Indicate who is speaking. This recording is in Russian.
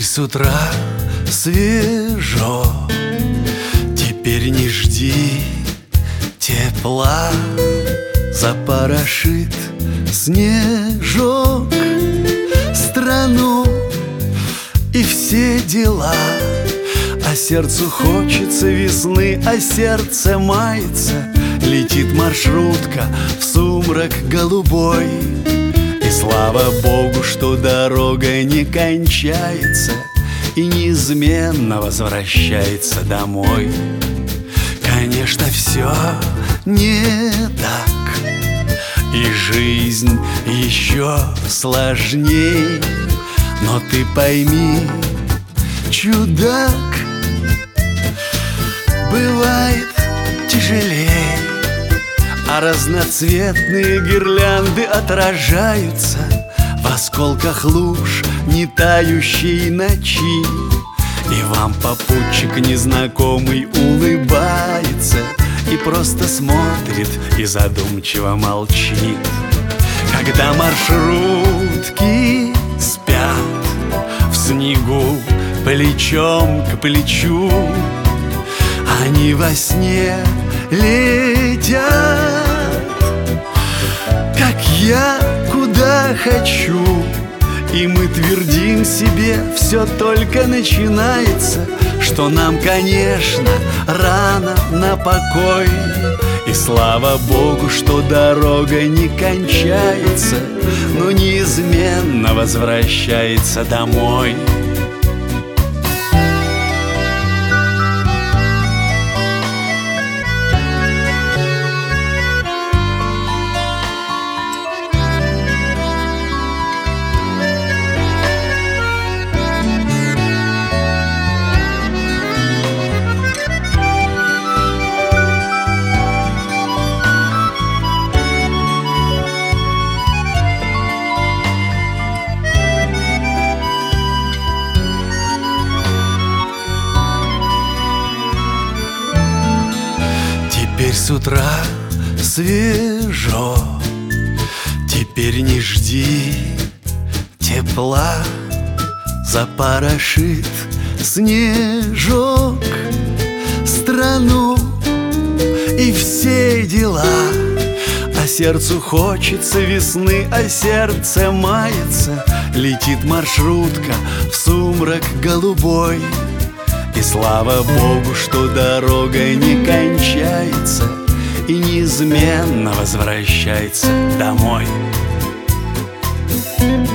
Speaker 1: Теперь с утра свежо, теперь не жди тепла. Запорошит снежок страну и все дела. А сердцу хочется весны, а сердце мается. Летит маршрутка в сумрак голубой. И слава Богу, что дорога не кончается и неизменно возвращается домой. Конечно, все не так, и жизнь еще сложней. Но ты пойми, чудак, бывает тяжелей. А разноцветные гирлянды отражаются в осколках луж не тающей ночи. И вам попутчик незнакомый улыбается и просто смотрит и задумчиво молчит. Когда маршрутки спят в снегу плечом к плечу, они во сне летят, как я, куда хочу. И мы твердим себе, все только начинается, что нам, конечно, рано на покой. И слава Богу, что дорога не кончается, но неизменно возвращается домой. Теперь с утра свежо, теперь не жди тепла. Запорошит снежок страну и все дела. А сердцу хочется весны, а сердце мается. Летит маршрутка в сумрак голубой. И слава Богу, что дорога не кончается и неизменно возвращается домой.